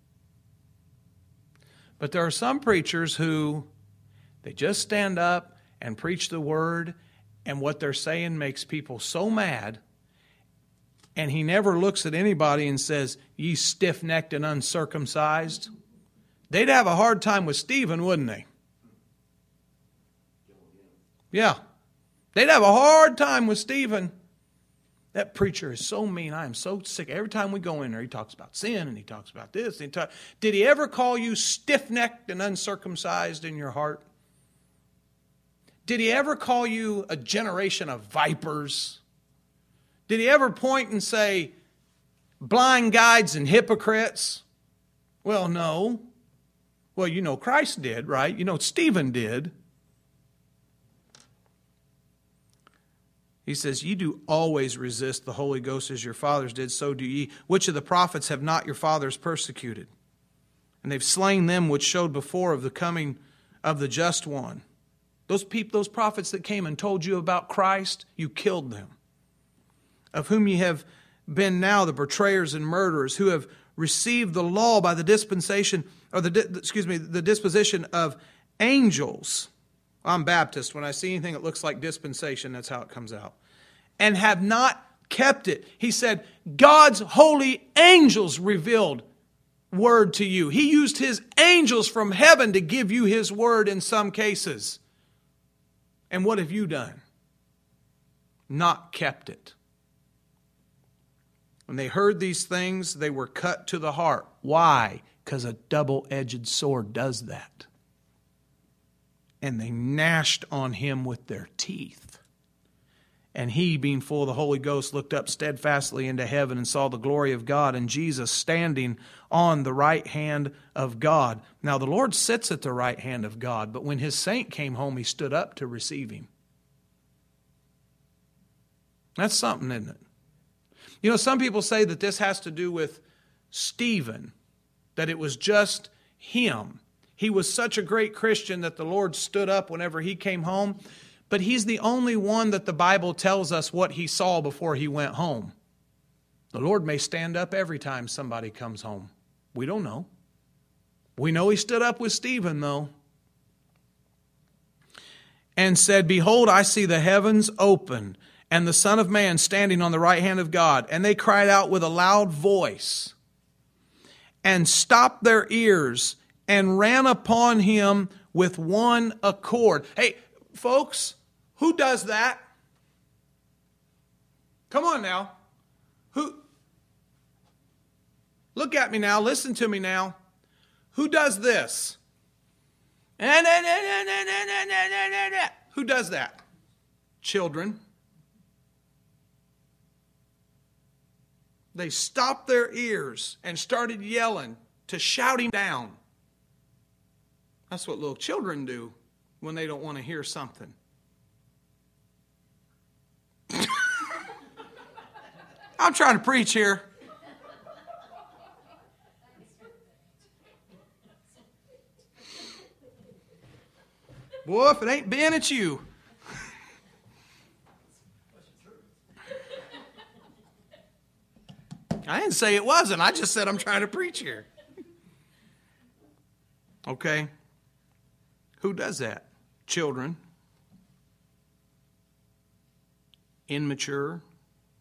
But there are some preachers who, they just stand up and preach the word, and what they're saying makes people so mad, and he never looks at anybody and says, ye stiff-necked and uncircumcised. They'd have a hard time with Stephen, wouldn't they? Yeah. They'd have a hard time with Stephen. That preacher is so mean. I am so sick. Every time we go in there, he talks about sin and he talks about this. And he talk... Did he ever call you stiff-necked and uncircumcised in your heart? Did he ever call you a generation of vipers? Did he ever point and say, blind guides and hypocrites? Well, no. Well, you know Christ did, right? You know Stephen did. He says, ye do always resist the Holy Ghost as your fathers did, so do ye. Which of the prophets have not your fathers persecuted? And they've slain them which showed before of the coming of the just one. Those people, those prophets that came and told you about Christ, you killed them. Of whom ye have been now the betrayers and murderers, who have received the law by the dispensation, or the excuse me, the disposition of angels. I'm Baptist. When I see anything that looks like dispensation, that's how it comes out. And have not kept it. He said, God's holy angels revealed word to you. He used his angels from heaven to give you his word in some cases. And what have you done? Not kept it. When they heard these things, they were cut to the heart. Why? Because a double-edged sword does that. And they gnashed on him with their teeth. And he, being full of the Holy Ghost, looked up steadfastly into heaven and saw the glory of God and Jesus standing on the right hand of God. Now the Lord sits at the right hand of God, but when his saint came home, he stood up to receive him. That's something, isn't it? You know, some people say that this has to do with Stephen, that it was just him. He was such a great Christian that the Lord stood up whenever he came home. But he's the only one that the Bible tells us what he saw before he went home. The Lord may stand up every time somebody comes home. We don't know. We know he stood up with Stephen, though. And said, behold, I see the heavens open, and the Son of Man standing on the right hand of God. And they cried out with a loud voice, and stopped their ears, and ran upon him with one accord. Hey, folks, who does that? Come on now. Who? Look at me now. Listen to me now. Who does this? Who does that? Children. They stopped their ears and started yelling to shout him down. That's what little children do. when they don't want to hear something. I'm trying to preach here. Boy, if it ain't Ben, it's you. I didn't say it wasn't. I just said I'm trying to preach here. Okay. Who does that? Children. Immature.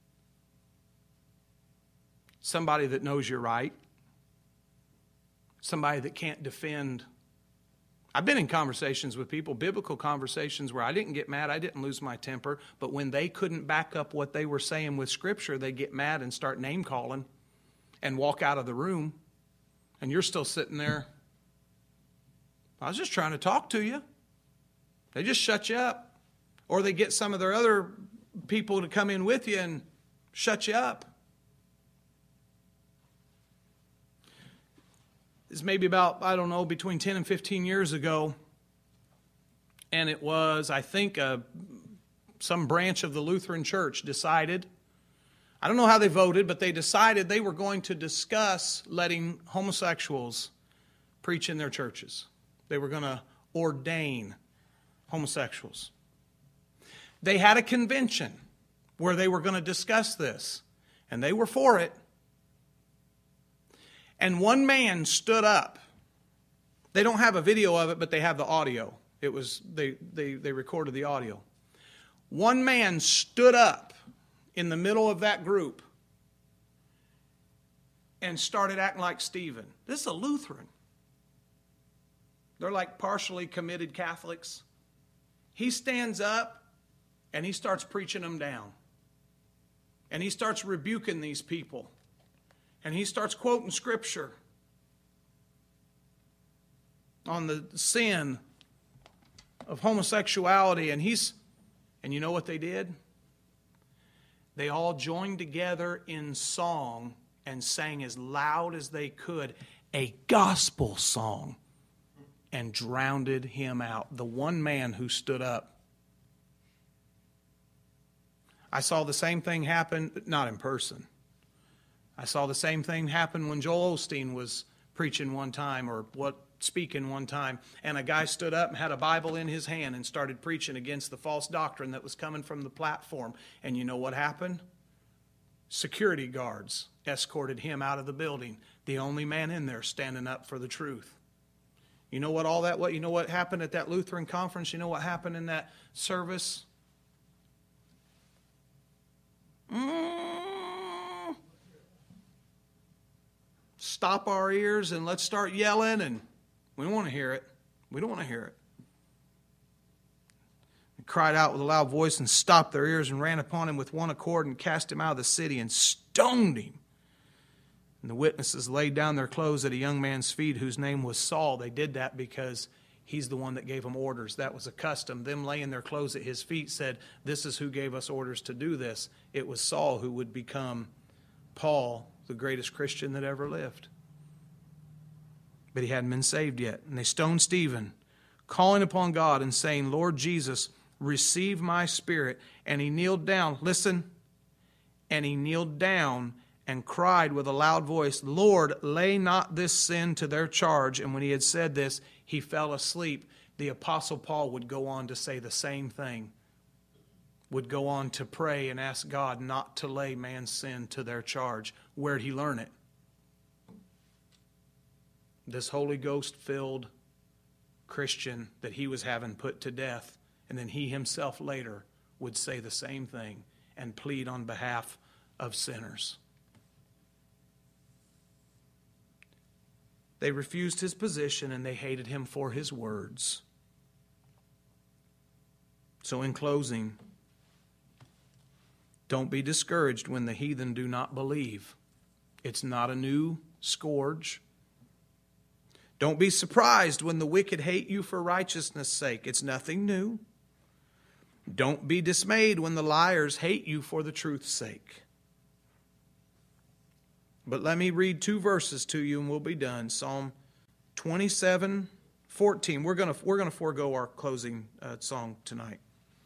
Somebody that knows you're right. Somebody that can't defend. I've been in conversations with people, biblical conversations, where I didn't get mad, I didn't lose my temper, but when they couldn't back up what they were saying with Scripture, they get mad and start name calling and walk out of the room, and you're still sitting there. I was just trying to talk to you. They just shut you up. Or they get some of their other people to come in with you and shut you up. It's maybe about, I don't know, between ten and fifteen years ago. And it was, I think, uh, some branch of the Lutheran Church decided, I don't know how they voted, but they decided they were going to discuss letting homosexuals preach in their churches. They were going to ordain homosexuals. They had a convention where they were going to discuss this, and they were for it. And one man stood up. They don't have a video of it, but they have the audio. It was they they they recorded the audio. One man stood up in the middle of that group and started acting like Stephen. This is a Lutheran. They're like partially committed Catholics. He stands up and he starts preaching them down. And he starts rebuking these people. And he starts quoting Scripture on the sin of homosexuality. And he's, and you know what they did? They all joined together in song and sang as loud as they could a gospel song and drowned him out. The one man who stood up. I saw the same thing happen, but not in person. I saw the same thing happen when Joel Osteen was preaching one time or what speaking one time, and a guy stood up and had a Bible in his hand and started preaching against the false doctrine that was coming from the platform. And you know what happened? Security guards escorted him out of the building. The only man in there standing up for the truth. You know what all that what you know what happened at that Lutheran conference? You know what happened in that service? Mm. Stop our ears and let's start yelling, and we don't want to hear it. We don't want to hear it. They cried out with a loud voice and stopped their ears and ran upon him with one accord and cast him out of the city and stoned him. And the witnesses laid down their clothes at a young man's feet whose name was Saul. They did that because he's the one that gave them orders. That was a custom. Them laying their clothes at his feet said, this is who gave us orders to do this. It was Saul who would become Paul, the greatest Christian that ever lived. But he hadn't been saved yet. And they stoned Stephen, calling upon God and saying, Lord Jesus, receive my spirit. And he kneeled down. Listen. And he kneeled down and cried with a loud voice, Lord, lay not this sin to their charge. And when he had said this, he fell asleep. The Apostle Paul would go on to say the same thing. Would go on to pray and ask God not to lay man's sin to their charge. Where'd he learn it? This Holy Ghost-filled Christian that he was having put to death. And then he himself later would say the same thing and plead on behalf of sinners. They refused his position and they hated him for his words. So in closing, don't be discouraged when the heathen do not believe. It's not a new scourge. Don't be surprised when the wicked hate you for righteousness' sake. It's nothing new. Don't be dismayed when the liars hate you for the truth's sake. But let me read two verses to you and we'll be done. Psalm twenty-seven fourteen. We're going to we're going to forego our closing uh, song tonight.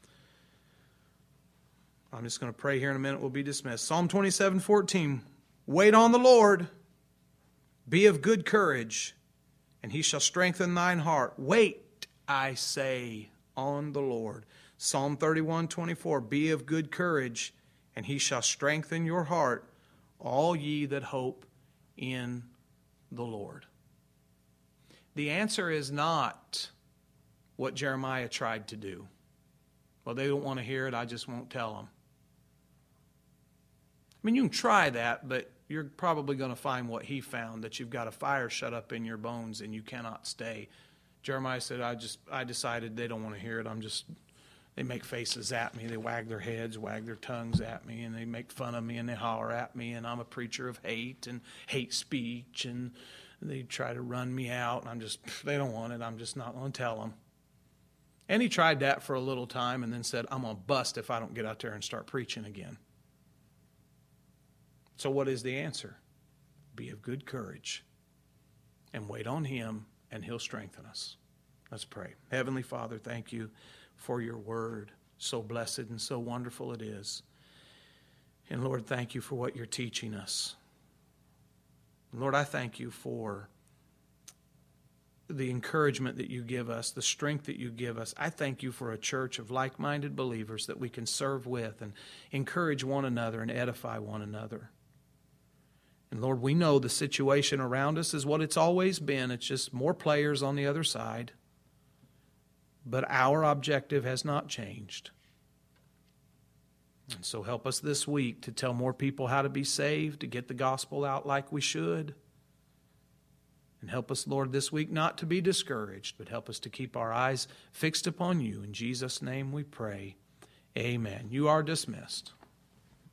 I'm just going to pray here in a minute. We'll be dismissed. Psalm twenty-seven fourteen. Wait on the Lord. Be of good courage, and he shall strengthen thine heart. Wait, I say, on the Lord. Psalm thirty-one twenty-four. Be of good courage, and he shall strengthen your heart, all ye that hope in the Lord. The answer is not what Jeremiah tried to do. Well, they don't want to hear it, I just won't tell them. I mean, you can try that, but you're probably going to find what he found, that you've got a fire shut up in your bones and you cannot stay. Jeremiah said, I just, I decided they don't want to hear it. I'm just, they make faces at me. They wag their heads, wag their tongues at me, and they make fun of me and they holler at me, and I'm a preacher of hate and hate speech, and they try to run me out, and I'm just, they don't want it. I'm just not going to tell them. And he tried that for a little time and then said, I'm going to bust if I don't get out there and start preaching again. So what is the answer? Be of good courage and wait on him, and he'll strengthen us. Let's pray. Heavenly Father, thank you for your word. So blessed and so wonderful it is. And Lord, thank you for what you're teaching us. Lord, I thank you for the encouragement that you give us, the strength that you give us. I thank you for a church of like-minded believers that we can serve with and encourage one another and edify one another. And Lord, we know the situation around us is what it's always been. It's just more players on the other side. But our objective has not changed. And so help us this week to tell more people how to be saved, to get the gospel out like we should. And help us, Lord, this week not to be discouraged, but help us to keep our eyes fixed upon you. In Jesus' name we pray. Amen. You are dismissed.